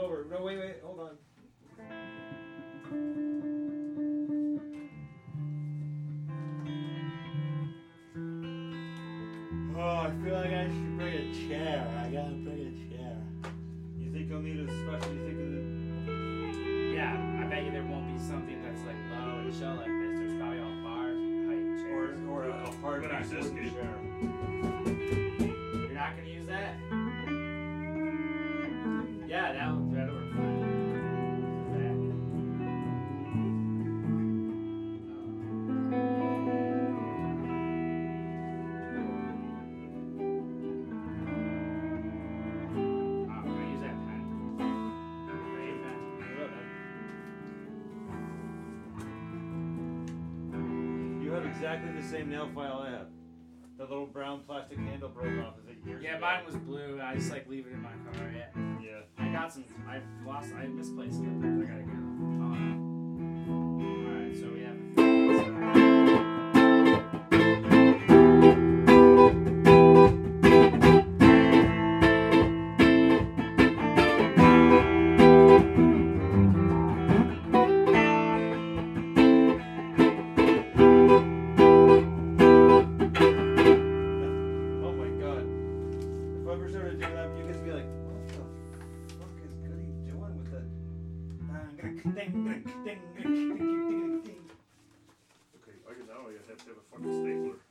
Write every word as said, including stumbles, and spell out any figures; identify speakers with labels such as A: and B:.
A: over. No, wait, wait, hold on. Oh, I feel like I should bring a chair. I gotta bring a chair. You think you'll need a special? You think it'll...
B: Yeah, I bet you there won't be something that's like low and chill like this. There's probably all bars, height chairs.
A: Or, or a, a hard
C: But I
A: wooden
C: just did.
A: chair.
B: You're not gonna use that? Yeah, that would that'll work fine. Back. Oh, can I use that pen? Great pen.
A: You have exactly the same nail file I have. The little brown plastic handle broke off of it years
B: Yeah,
A: ago.
B: mine was blue. I just like leave it in my car. Yeah.
A: Yeah.
B: I got some. I lost. I misplaced it. I gotta get them. Oh, all right. So we have.
A: Oh my god. If I ever started doing that, you guys would be like, what the fuck is Goody doing with that?
C: Okay, I guess now I guess I have to have a fucking stapler.